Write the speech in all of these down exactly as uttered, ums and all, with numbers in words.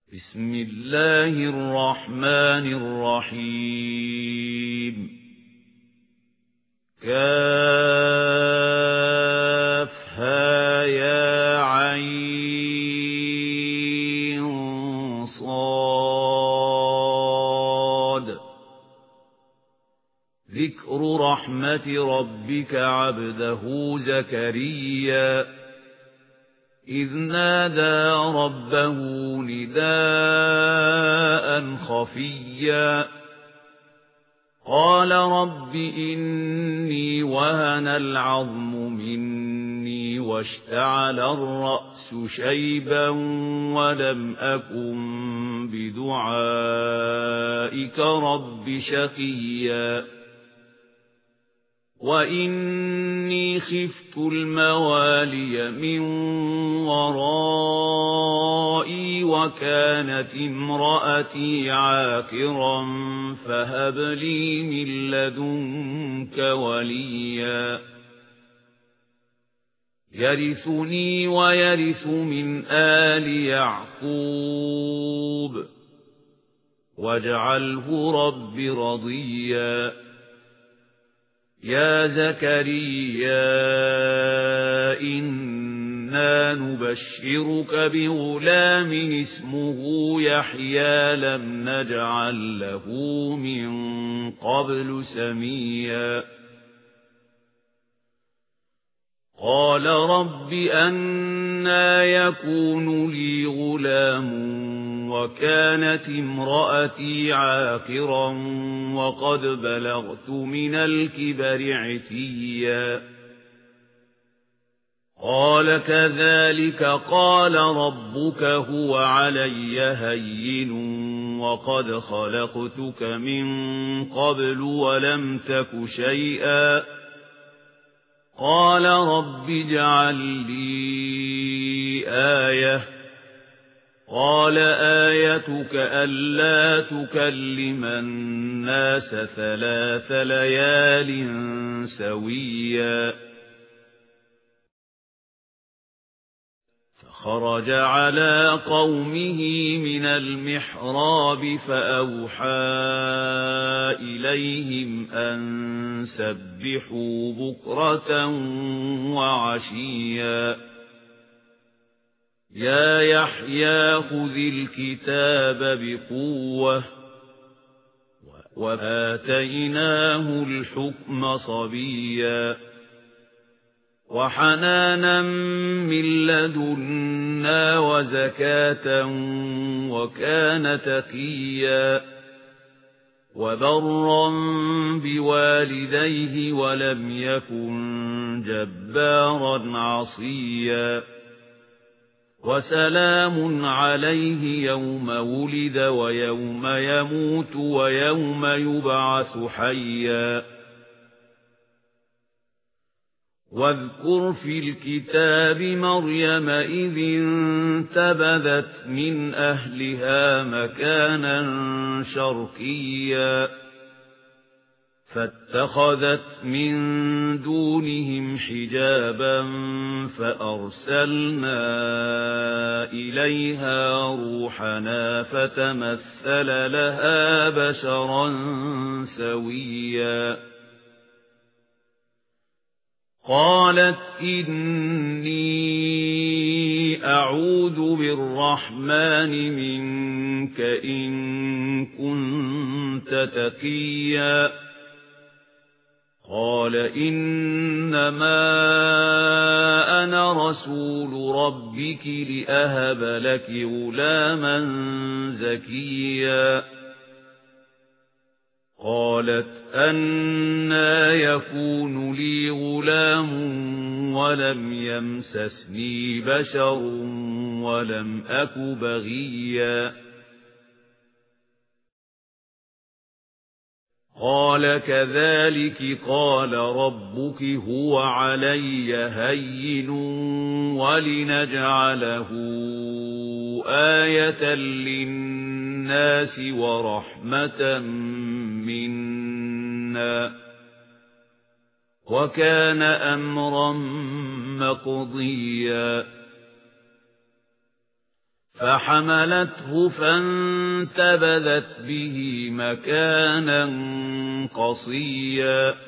بسم الله الرحمن الرحيم كافها يا عين صاد ذكر رحمة ربك عبده زكريا إذ نادى ربه نداء خفيا قال رب إني وهن العظم مني واشتعل الرأس شيبا ولم أكن بدعائك رب شقيا وإني خفت الموالي من ورائي وكانت امرأتي عاقرا فهب لي من لدنك وليا يرثني ويرث من آل يعقوب واجعله رب رضيا يا زكريا إنا نبشرك بغلام اسمه يحيى لم نجعل له من قبل سميا قال رب أنى يكون لي غلام وكانت امرأتي عاقرا وقد بلغت من الكبر عتيا قال كذلك قال ربك هو علي هين وقد خلقتك من قبل ولم تك شيئا قال رب اجعل لي آية قال آيتك ألا تكلم الناس ثلاث ليال سويا فخرج على قومه من المحراب فأوحى إليهم أن سبحوا بكرة وعشيا يا يحيى خذ الكتاب بقوة وآتيناه الحكم صبيا وحنانا من لدنا وزكاة وكان تقيا وبرا بوالديه ولم يكن جبارا عصيا وسلام عليه يوم ولد ويوم يموت ويوم يبعث حيا واذكر في الكتاب مريم إذ انتبذت من أهلها مكانا شرقيا فاتخذت من دونهم حجابا فأرسلنا إليها روحنا فتمثل لها بشرا سويا قالت إني أعوذ بالرحمن منك إن كنت تقيا قال إنما أنا رسول ربك لأهب لك غلاما زكيا قالت أنى يكون لي غلام ولم يمسسني بشر ولم أك بغيا قال كذلك قال ربك هو علي هين ولنجعله آية للناس ورحمة منا وكان أمرا مقضيا فحملته فانتبذت به مكانا قصيا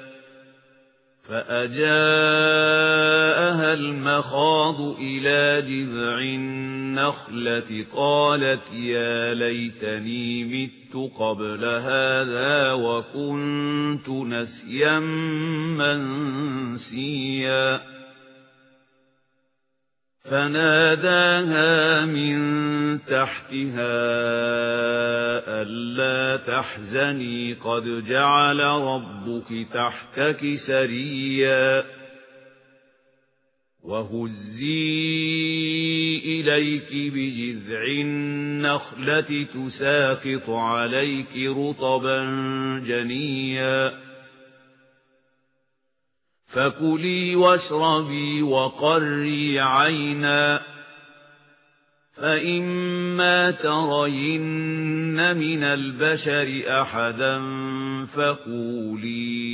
فأجاءها المخاض إلى جذع النخلة قالت يا ليتني مت قبل هذا وكنت نسيا منسيا فناداها من تحتها ألا تحزني قد جعل ربك تحتك سريا وهزي إليك بجذع النخلة تساقط عليك رطبا جنيا فكلي واشربي وقري عينا فإما ترين من البشر أحدا فقولي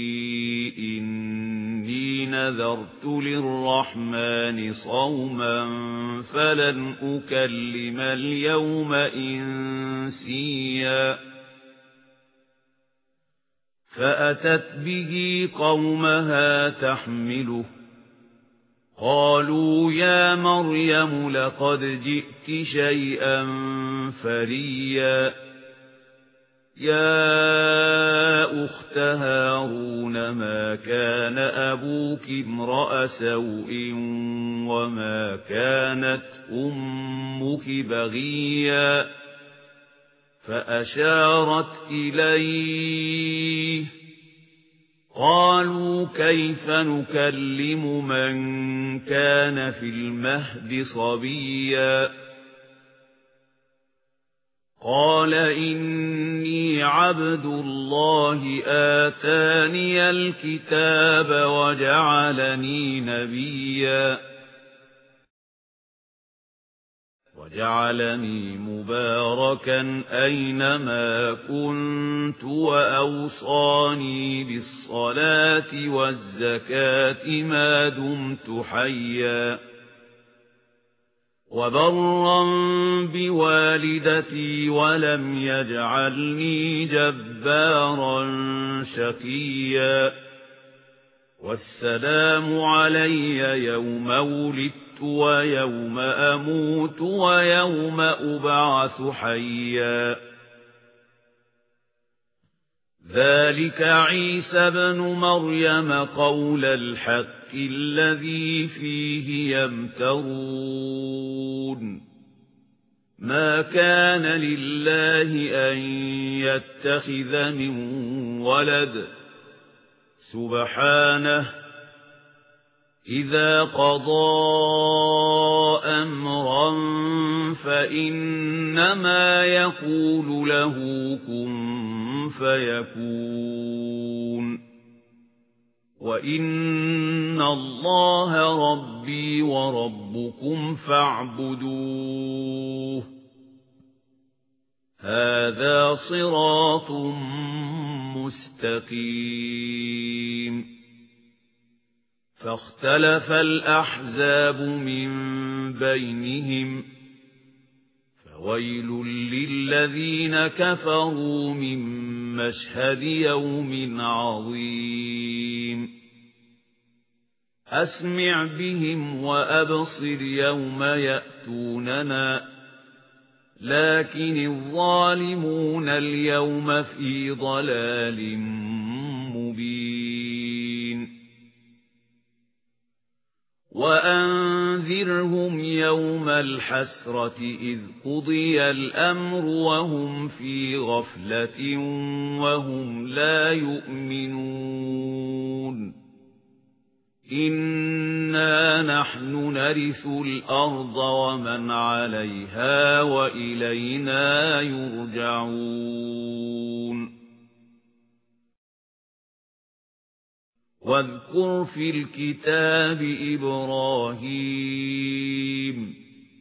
إني نذرت للرحمن صوما فلن أكلم اليوم إنسيا فأتت به قومها تحمله قالوا يا مريم لقد جئت شيئا فريا يا أخت هارون ما كان أبوك امرأ سوء وما كانت أمك بغيا فأشارت إليه قالوا كيف نكلم من كان في المهد صبيا قال إني عبد الله آتاني الكتاب وجعلني نبيا وجعلني مباركا أينما كنت وأوصاني بالصلاة والزكاة ما دمت حيا وبرا بوالدتي ولم يجعلني جبارا شقيا والسلام علي يوم ولدت ويوم أموت ويوم أبعث حيا ذلك عيسى بن مريم قول الحق الذي فيه يمترون ما كان لله أن يتخذ من ولد سبحانه إذا قضى أمرا فإنما يقول له كن فيكون وإن الله ربي وربكم فاعبدوه هذا صراط مستقيم فاختلف الأحزاب من بينهم فويل للذين كفروا من مشهد يوم عظيم أسمع بهم وأبصر يوم يأتوننا لكن الظالمون اليوم في ضلال مبين وأنذرهم يوم الحسرة إذ قضي الأمر وهم في غفلة وهم لا يؤمنون إنا نحن نرث الأرض ومن عليها وإلينا يرجعون واذكر في الكتاب إبراهيم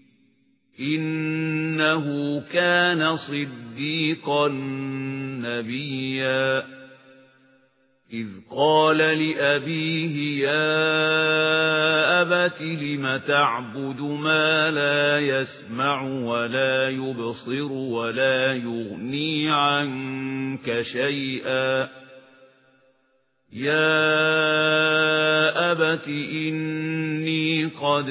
إنه كان صديقا نبيا إذ قال لأبيه يا أبت لم تعبد ما لا يسمع ولا يبصر ولا يغني عنك شيئا يا أبت إني قد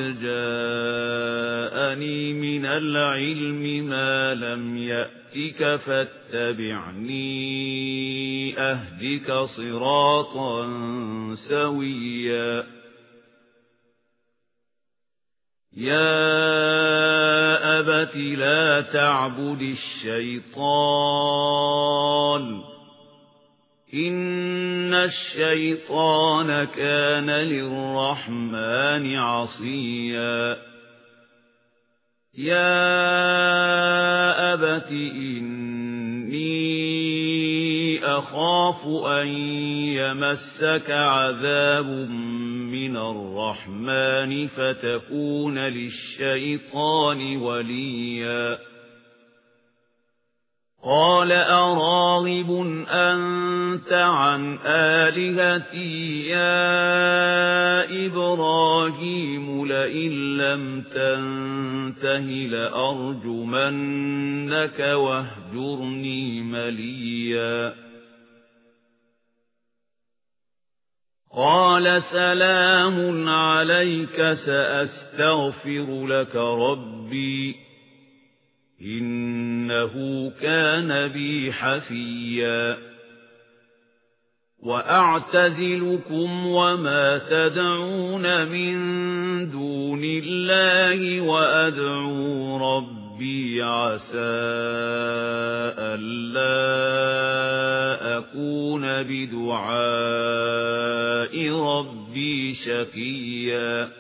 جاءني من العلم ما لم يأتك فاتبعني أهدك صراطا سويا يا أبت لا تعبد الشيطان إن الشيطان كان للرحمن عصيا يا أبت إني أخاف أن يمسك عذاب من الرحمن فتكون للشيطان وليا قال أراغب أنت عن آلهتي يا إبراهيم لئن لم تنته لأرجمنك واهجرني مليا قال سلام عليك سأستغفر لك ربي إنه كان بي حفيا وأعتزلكم وما تدعون من دون الله وأدعو ربي عسى ألا أكون بدعاء ربي شقيا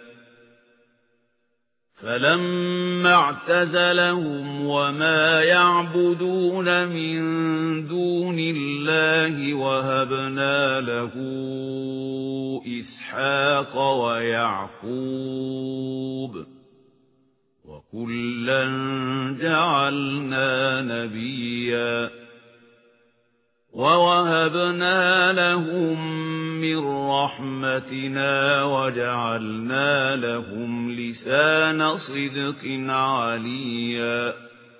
فلما اعتزلهم وما يعبدون من دون الله وهبنا له إسحاق ويعقوب وكلا جعلنا نبيا ووهبنا لهم من رحمتنا وجعلنا لهم لسان صدق عليا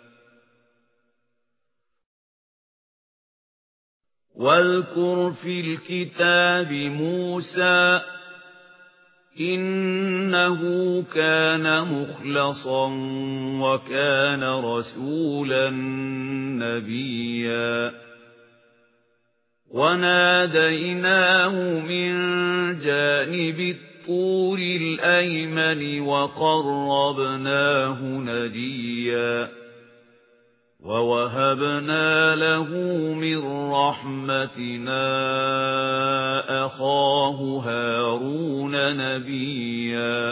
واذكر في الكتاب موسى إنه كان مخلصا وكان رسولا نبيا وناديناه من جانب الطور الأيمن وقربناه نجيا ووهبنا له من رحمتنا أخاه هارون نبيا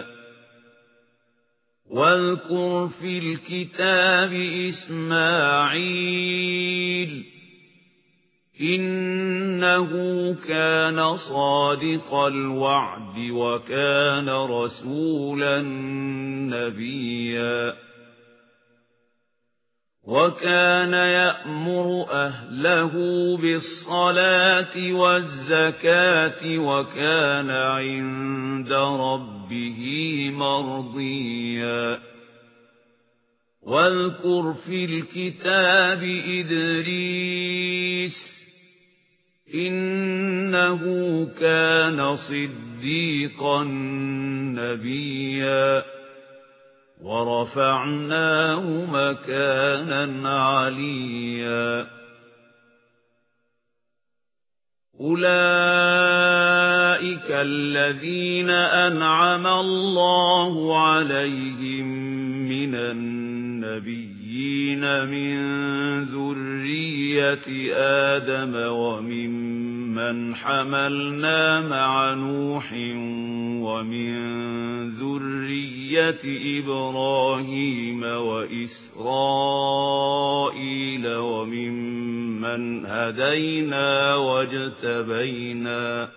واذكر في الكتاب إسماعيل إنه كان صادق الوعد وكان رسولا نبيا وكان يأمر أهله بالصلاة والزكاة وكان عند ربه مرضيا واذكر في الكتاب إدريس إنه كان صديقا نبيا ورفعناه مكانا عليا أولئك الذين أنعم الله عليهم من النبيين من ذرية آدم وممن حملنا مع نوح ومن ذرية إبراهيم وإسرائيل وممن هدينا واجتبينا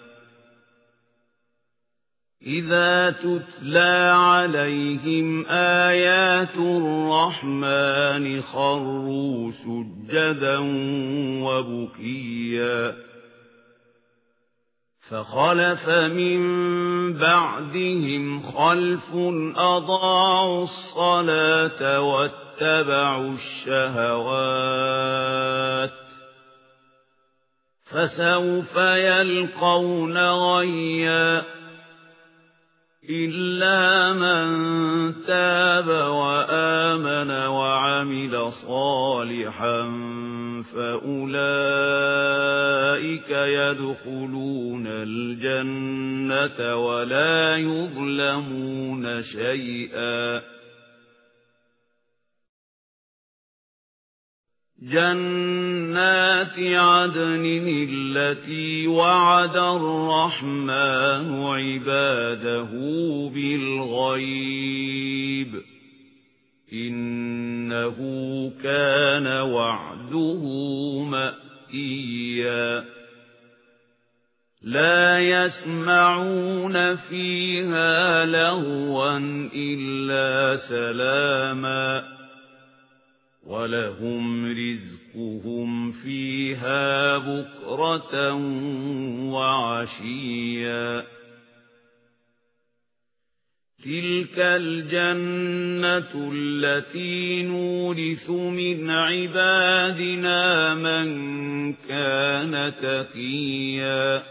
إذا تتلى عليهم آيات الرحمن خروا سجدا وبكيا فخلف من بعدهم خلف أضاعوا الصلاة واتبعوا الشهوات فسوف يلقون غيا إلا من تاب وآمن وعمل صالحا فأولئك يدخلون الجنة ولا يظلمون شيئا جنات عدن التي وعد الرحمن عباده بالغيب إنه كان وعده مأتيا لا يسمعون فيها لغوا إلا سلاما ولهم رزقهم فيها بكرة وعشيا تلك الجنة التي نورث من عبادنا من كان تقيا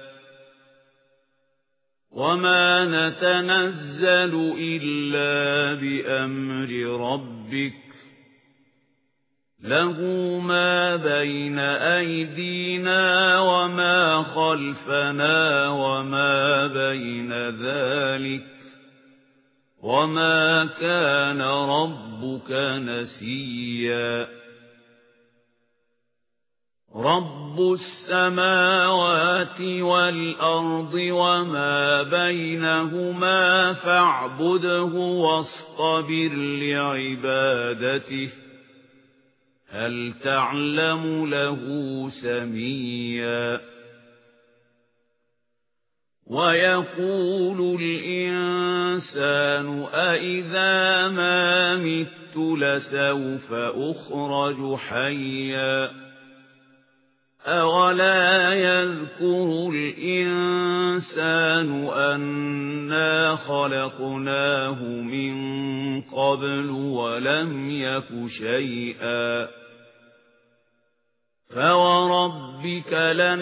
وما نتنزل إلا بأمر ربك له ما بين أيدينا وما خلفنا وما بين ذلك وما كان ربك نسيا رب السماوات والأرض وما بينهما فاعبده واصطبر لعبادته هل تعلم له سميا ويقول الإنسان أإذا ما مت لسوف أخرج حيا أولا يذكر الإنسان أنا خلقناه من قبل ولم يك شيئا فوربك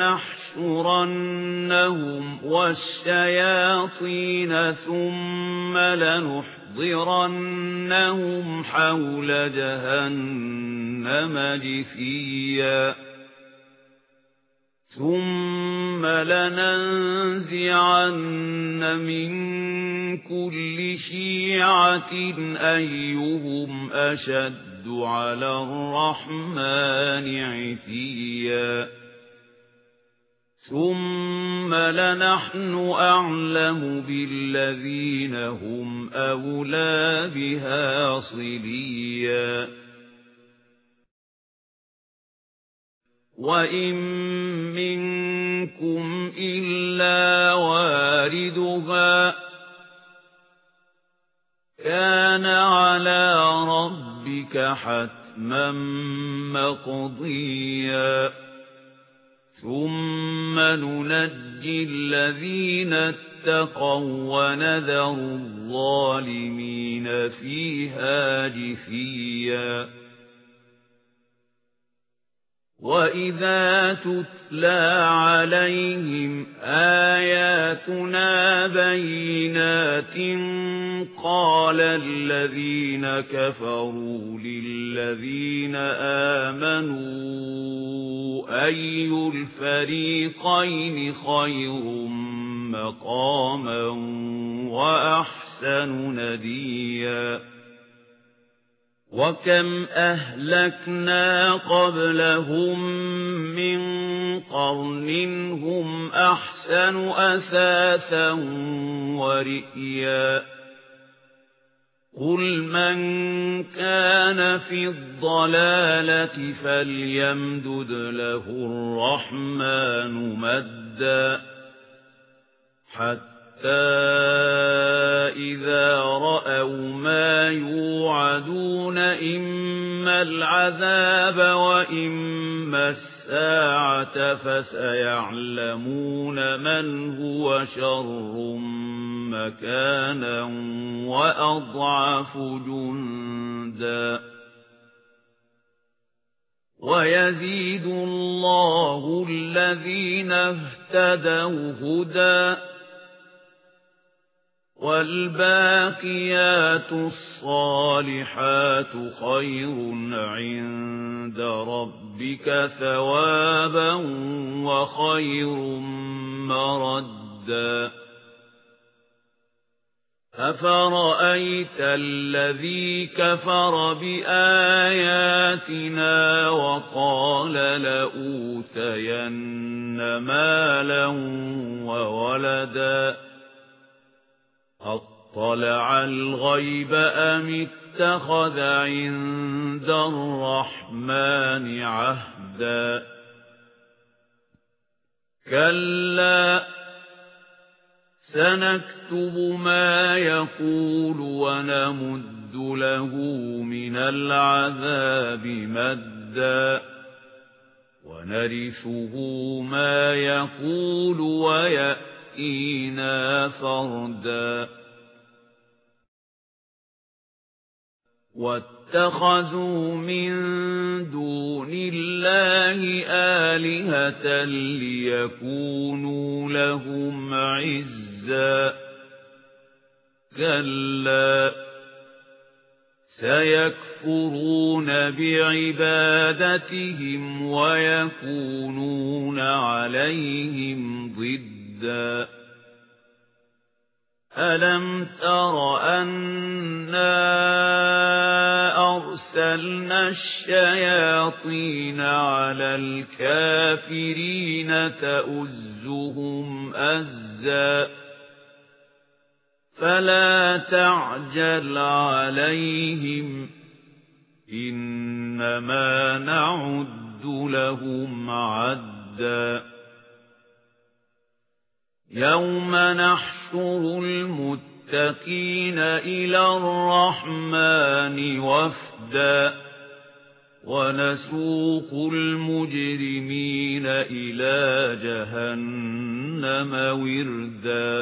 لنحشرنهم والشياطين ثم لنحضرنهم حول جهنم جثيا ثم لننزعن من كل شيعة أيهم أشد على الرحمن عتيا ثم لنحن أعلم بالذين هم أولى بها صليا وإن منكم إلا واردها كان على ربك حتما مقضيا ثم ننجي الذين اتقوا ونذر الظالمين فيها جثيا وَإِذَا تُتْلَى عَلَيْهِمْ آيَاتُنَا بَيِّنَاتٍ قَالَ الَّذِينَ كَفَرُوا لِلَّذِينَ آمَنُوا أَيُّ الْفَرِيقَيْنِ خَيْرٌ مَّقَامًا وَأَحْسَنُ نَدِيًّا وَكَمْ أَهْلَكْنَا قَبْلَهُمْ مِنْ قَرْنٍ هُمْ أَحْسَنُ أَثَاثًا وَرِئْيًا قُلْ مَنْ كَانَ فِي الضَّلَالَةِ فَلْيَمْدُدْ لَهُ الرَّحْمَنُ مَدًّا حَتَّى إذا رأوا ما يوعدون إما العذاب وإما الساعة فسيعلمون من هو شر مكانا وأضعف جندا ويزيد الله الذين اهتدوا هدى والباقيات الصالحات خير عند ربك ثوابا وخير مردا أفرأيت الذي كفر بآياتنا وقال لأوتين مالا وولدا أطلع الغيب أم اتخذ عند الرحمن عهدا كلا سنكتب ما يقول ونمد له من العذاب مدا ونرثه ما يقول ويأتينا فردا واتخذوا من دون الله آلهة ليكونوا لهم عزا كلا سيكفرون بعبادتهم ويكونون عليهم ضدا ألم تر أنا أرسلنا الشياطين على الكافرين تؤزهم أزا فلا تعجل عليهم إنما نعد لهم عدا يوم نحشر المتقين إلى الرحمن وفدا ونسوق المجرمين إلى جهنم وردا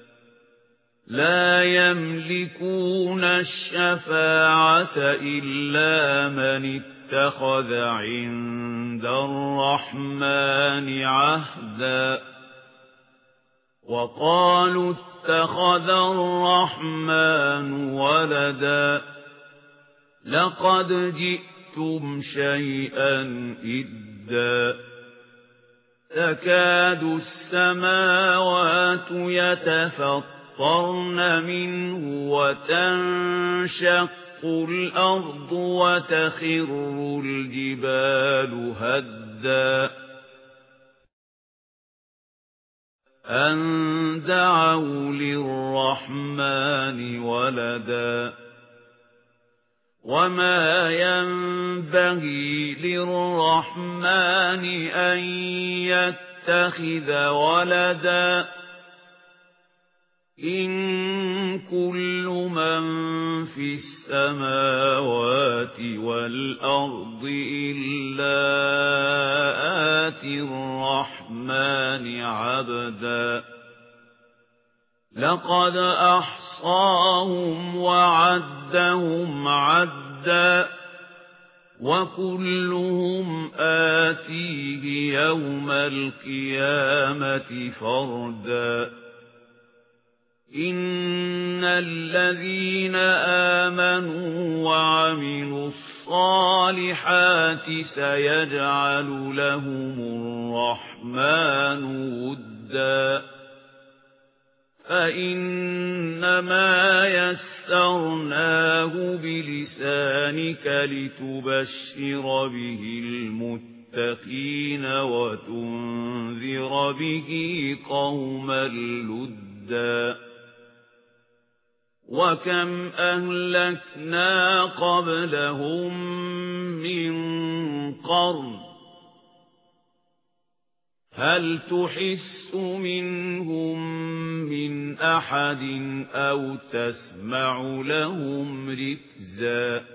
لا يملكون الشفاعة إلا من اتخذ عند الرحمن عهدا وقالوا اتخذ الرحمن ولدا لقد جئتم شيئا إدا تكاد السماوات يتفطرن منه وتنشق الأرض وتخر الجبال هدا أن دعوا للرحمن ولدا وما ينبغي للرحمن أن يتخذ ولدا إن كل من في السماوات والأرض إلا آتي الرحمن عبدا لقد أحصاهم وعدهم عدا وكلهم آتيه يوم القيامة فردا إن الذين آمنوا وعملوا الصالحات سيجعل لهم الرحمن ودا فإنما يسرناه بلسانك لتبشر به المتقين وتنذر به قوما لدا وكم أهلكنا قبلهم من قرن هل تحس منهم من أحد أو تسمع لهم ركزا